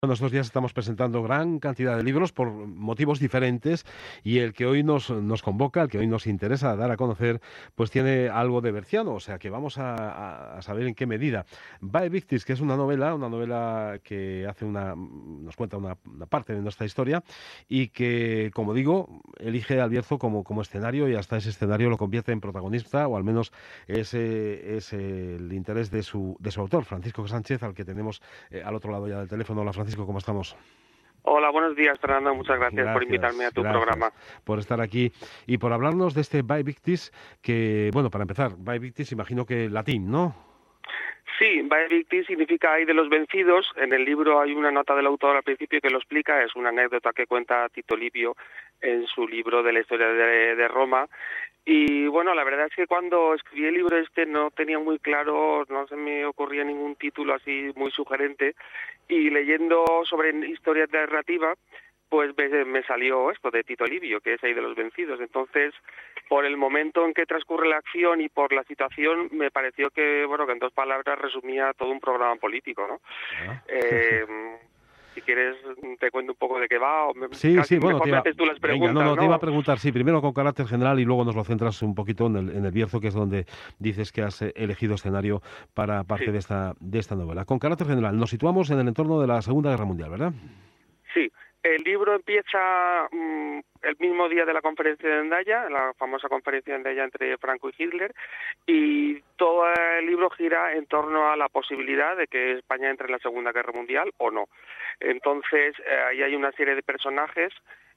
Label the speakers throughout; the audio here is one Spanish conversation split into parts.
Speaker 1: Bueno, estos días estamos presentando gran cantidad de libros por motivos diferentes y el que hoy nos convoca, el que hoy nos interesa dar a conocer, pues tiene algo de berciano, o sea que vamos a saber en qué medida. Vae Victis, que es una novela que nos cuenta una parte de nuestra historia y que, como digo, elige al Bierzo como escenario y hasta ese escenario lo convierte en protagonista, o al menos ese es el interés de su autor, Francisco Sánchez, al que tenemos al otro lado ya del teléfono. Hola, Francisco, ¿cómo estamos?
Speaker 2: Hola, buenos días, Fernando. Muchas gracias por invitarme a
Speaker 1: Gracias,
Speaker 2: tu
Speaker 1: gracias
Speaker 2: programa.
Speaker 1: por estar aquí y por hablarnos de este Vae Victis, que, bueno, para empezar, Vae Victis, imagino que latín, ¿no?
Speaker 2: Sí, Vae Victis significa ay de los vencidos. En el libro hay una nota del autor al principio que lo explica. Es una anécdota que cuenta Tito Livio en su libro de la historia de Roma. Y bueno, la verdad es que cuando escribí el libro no tenía muy claro, no se me ocurría ningún título así muy sugerente. Y leyendo sobre historia narrativa, pues me salió esto de Tito Livio, que es ahí de los vencidos. Entonces, por el momento en que transcurre la acción y por la situación, me pareció que, bueno, que en dos palabras resumía todo un programa político, ¿no?
Speaker 1: Ah.
Speaker 2: Eh, si quieres, te cuento un poco de qué va,
Speaker 1: Sí,
Speaker 2: casi
Speaker 1: sí, bueno,
Speaker 2: mejor me haces tú las
Speaker 1: venga, no,
Speaker 2: preguntas,
Speaker 1: te iba a
Speaker 2: ¿no?
Speaker 1: preguntar, sí, primero con carácter general y luego nos lo centras un poquito en el Bierzo, que es donde dices que has elegido escenario para parte
Speaker 2: Sí,
Speaker 1: de esta novela. Con carácter general, nos situamos en el entorno de la Segunda Guerra Mundial, ¿verdad?
Speaker 2: sí. El libro empieza el mismo día de la conferencia de Endaya, la famosa conferencia de Endaya entre Franco y Hitler, y todo el libro gira en torno a la posibilidad de que España entre en la Segunda Guerra Mundial o no. Entonces, ahí hay una serie de personajes,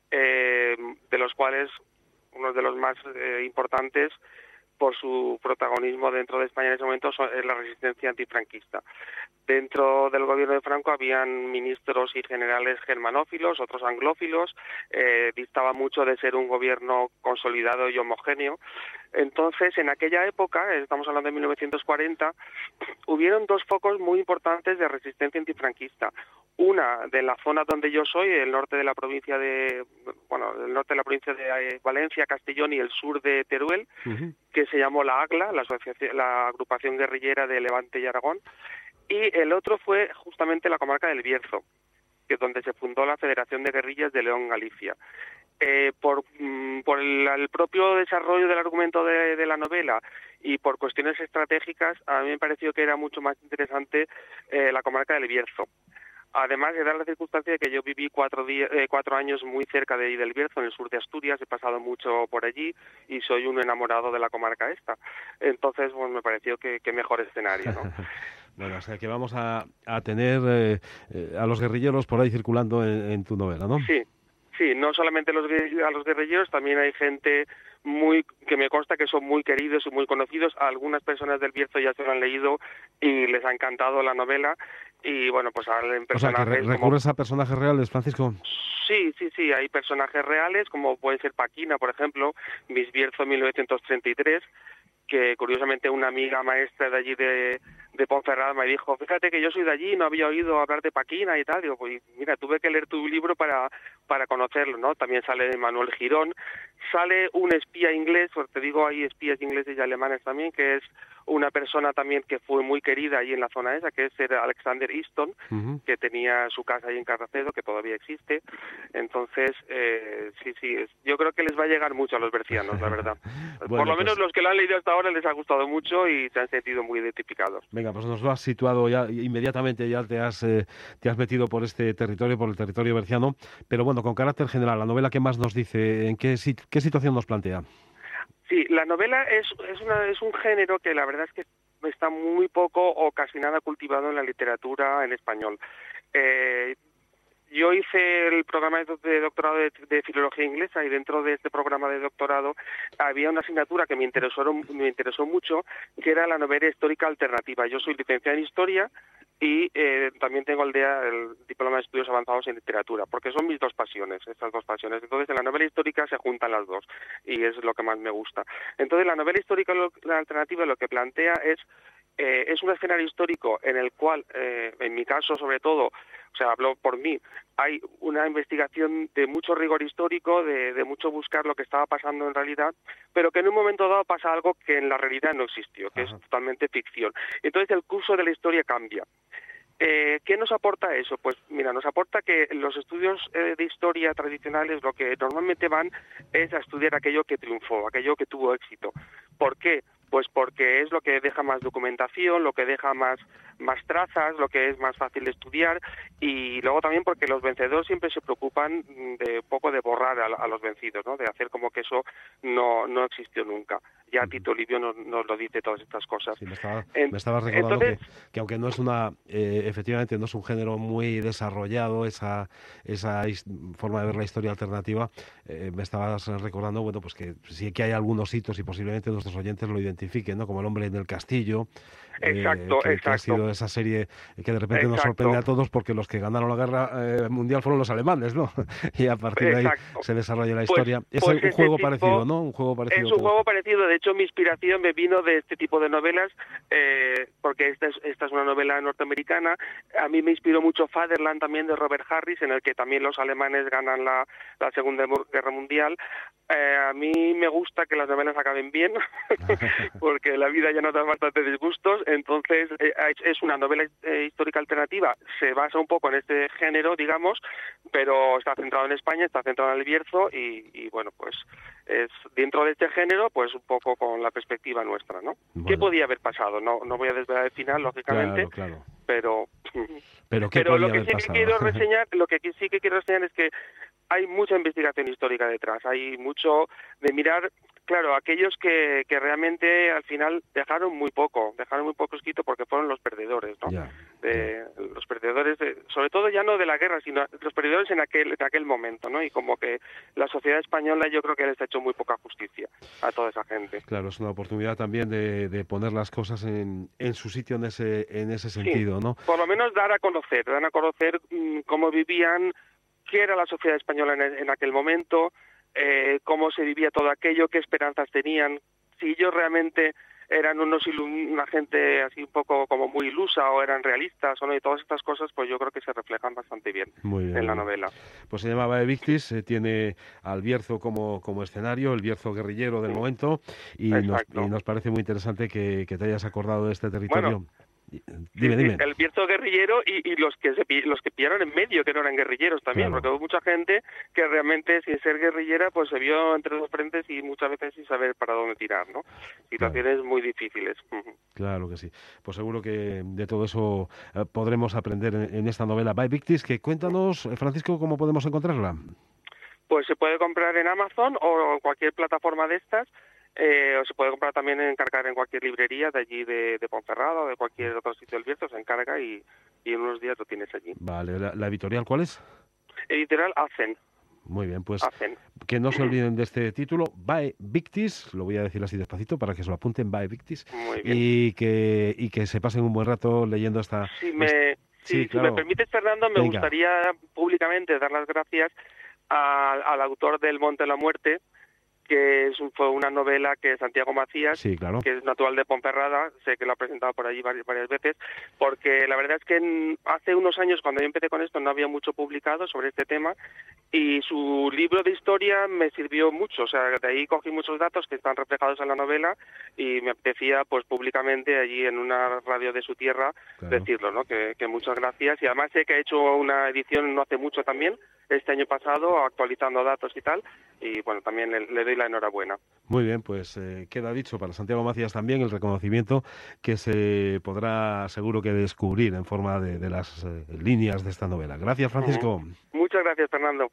Speaker 2: de los cuales uno de los más importantes por su protagonismo dentro de España en ese momento es la resistencia antifranquista. Dentro del gobierno de Franco habían ministros y generales germanófilos, otros anglófilos, distaba mucho de ser un gobierno consolidado y homogéneo. Entonces, en aquella época, estamos hablando de 1940, hubieron dos focos muy importantes de resistencia antifranquista. Una de la zona donde yo soy, el norte de la provincia de, el norte de la provincia de Valencia, Castellón y el sur de Teruel,
Speaker 1: Ujú.
Speaker 2: que se llamó la AGLA, la agrupación guerrillera de Levante y Aragón, y el otro fue justamente la comarca del Bierzo, que es donde se fundó la Federación de Guerrillas de León Galicia. Por el propio desarrollo del argumento de la novela y por cuestiones estratégicas, a mí me pareció que era mucho más interesante la comarca del Bierzo. Además, de dar la circunstancia de que yo viví 4 años muy cerca de ahí del Bierzo, en el sur de Asturias, he pasado mucho por allí y soy un enamorado de la comarca esta. Entonces, pues me pareció que mejor escenario, ¿no?
Speaker 1: Bueno, o sea que vamos a tener a los guerrilleros por ahí circulando en tu novela, ¿no?
Speaker 2: Sí, sí, no solamente a los guerrilleros, también hay gente que me consta que son muy queridos y muy conocidos. Algunas personas del Bierzo ya se lo han leído y les ha encantado la novela. Y bueno, pues salen
Speaker 1: O sea que
Speaker 2: personajes como...
Speaker 1: recurres a personajes reales, Francisco.
Speaker 2: Sí, sí, sí, hay personajes reales, como puede ser Paquina, por ejemplo, Miss Bierzo 1933, que curiosamente una amiga maestra de allí de Ponferrada me dijo, fíjate que yo soy de allí, no había oído hablar de Paquina y tal. Digo, pues mira, tuve que leer tu libro para conocerlo, ¿no? También sale Manuel Girón, sale un espía inglés, pues te digo, hay espías ingleses y alemanes también, que es una persona también que fue muy querida ahí en la zona esa, que es Alexander Easton,
Speaker 1: Ujú.
Speaker 2: que tenía su casa ahí en Carracedo, que todavía existe. Entonces, sí, yo creo que les va a llegar mucho a los bercianos, la verdad. Por
Speaker 1: Bueno,
Speaker 2: lo menos
Speaker 1: pues
Speaker 2: los que lo han leído hasta ahora les ha gustado mucho y se han sentido muy identificados.
Speaker 1: venga, pues nos lo has situado ya inmediatamente, ya te has metido por este territorio, por el territorio berciano, pero bueno, con carácter general, la novela, ¿qué más nos dice? ¿En qué situación nos plantea?
Speaker 2: Sí, la novela es un género que la verdad es que está muy poco o casi nada cultivado en la literatura en español. Eh, Yo hice el programa de doctorado de filología inglesa y dentro de este programa de doctorado había una asignatura que me interesó mucho, que era la novela histórica alternativa. Yo soy licenciado en historia y también tengo el diploma de estudios avanzados en literatura, porque son mis dos pasiones, estas dos pasiones. Entonces, en la novela histórica se juntan las dos y es lo que más me gusta. Entonces, la novela histórica la alternativa lo que plantea es un escenario histórico en el cual, en mi caso sobre todo, o sea, hablo por mí, hay una investigación de mucho rigor histórico, de mucho buscar lo que estaba pasando en realidad, pero que en un momento dado pasa algo que en la realidad no existió, que es
Speaker 1: Ajá.
Speaker 2: totalmente ficción. Entonces el curso de la historia cambia. ¿Qué nos aporta eso? Pues mira, nos aporta que los estudios de historia tradicionales lo que normalmente van es a estudiar aquello que triunfó, aquello que tuvo éxito. ¿Por qué? Pues porque es lo que deja más documentación, lo que deja más trazas, lo que es más fácil de estudiar, y luego también porque los vencedores siempre se preocupan de poco de borrar a los vencidos, ¿no? De hacer como que eso no existió nunca. Ya Tito Livio nos lo dice todas estas cosas.
Speaker 1: Sí, me estabas recordando
Speaker 2: Entonces,
Speaker 1: que aunque no es efectivamente no es un género muy desarrollado, esa forma de ver la historia alternativa, me estabas recordando, bueno, pues que sí que hay algunos hitos y posiblemente nuestros oyentes lo identifiquen, ¿no? Como El hombre en el castillo,
Speaker 2: exacto.
Speaker 1: que ha sido esa serie que de repente nos
Speaker 2: Exacto.
Speaker 1: sorprende a todos porque los que ganaron la guerra mundial fueron los alemanes, ¿no? Y a partir de ahí se desarrolla la historia. Es un juego parecido, ¿no? Un juego parecido.
Speaker 2: Es un juego parecido. De hecho, mi inspiración me vino de este tipo de novelas, porque esta es una novela norteamericana. A mí me inspiró mucho Fatherland también, de Robert Harris, en el que también los alemanes ganan la Segunda Guerra Mundial. A mí me gusta que las novelas acaben bien, porque la vida ya nos da bastantes disgustos. Entonces, es una novela histórica alternativa. Se basa un poco en este género, digamos, pero está centrado en España, está centrado en el Bierzo y bueno, pues es dentro de este género, pues un poco con la perspectiva nuestra, ¿no? Bueno. ¿Qué podía haber pasado? No voy a desvelar el final, lógicamente,
Speaker 1: claro.
Speaker 2: pero
Speaker 1: lo que sí que
Speaker 2: quiero reseñar, es que hay mucha investigación histórica detrás, hay mucho de mirar, claro, aquellos que realmente al final dejaron muy poco escrito porque fueron los perdedores, ¿no? Los perdedores, sobre todo ya no de la guerra, sino los perdedores en aquel momento, ¿no? Y como que la sociedad española yo creo que les ha hecho muy poca justicia a toda esa gente.
Speaker 1: Claro, es una oportunidad también de poner las cosas en su sitio en ese sentido, ¿no?
Speaker 2: Por lo menos dar a conocer cómo vivían, qué era la sociedad española en aquel momento, cómo se vivía todo aquello, qué esperanzas tenían, si ellos realmente eran una gente así un poco como muy ilusa o eran realistas o no, y todas estas cosas pues yo creo que se reflejan bastante bien en la novela.
Speaker 1: Pues se llama Vae Victis, tiene al Bierzo como escenario, el Bierzo guerrillero del momento, y nos parece muy interesante que te hayas acordado de este territorio.
Speaker 2: Bueno,
Speaker 1: Dime.
Speaker 2: El Bierzo guerrillero y los que pillaron en medio, que no eran guerrilleros también, porque hubo mucha gente que realmente sin ser guerrillera pues se vio entre dos frentes y muchas veces sin saber para dónde tirar, ¿no? Situaciones muy difíciles.
Speaker 1: Claro que sí. Pues seguro que de todo eso podremos aprender en esta novela Vae Victis, que cuéntanos, Francisco, ¿cómo podemos encontrarla?
Speaker 2: Pues se puede comprar en Amazon o en cualquier plataforma de estas. O se puede comprar también, encargar en cualquier librería de allí de Ponferrada o de cualquier otro sitio del Bierzo, se encarga y en unos días lo tienes allí.
Speaker 1: Vale, ¿la editorial cuál es?
Speaker 2: Editorial Hacen.
Speaker 1: Muy bien, pues que no se olviden de este título, Vae Victis, lo voy a decir así despacito para que se lo apunten, Vae Victis, y que se pasen un buen rato leyendo esta...
Speaker 2: Si me permites, Fernando, me gustaría públicamente dar las gracias al autor del Monte de la Muerte, que fue una novela que Santiago Macías, que es natural de Ponferrada, sé que lo ha presentado por allí varias veces, porque la verdad es que hace unos años, cuando yo empecé con esto, no había mucho publicado sobre este tema, y su libro de historia me sirvió mucho, o sea, de ahí cogí muchos datos que están reflejados en la novela, y me apetecía, pues públicamente, allí en una radio de su tierra, decirlo, ¿no? Que muchas gracias, y además sé que ha hecho una edición no hace mucho también, este año pasado, actualizando datos y tal, y bueno, también le doy la enhorabuena.
Speaker 1: Muy bien, pues queda dicho para Santiago Macías también el reconocimiento que se podrá seguro que descubrir en forma de las líneas de esta novela. Gracias, Francisco.
Speaker 2: Muchas gracias, Fernando.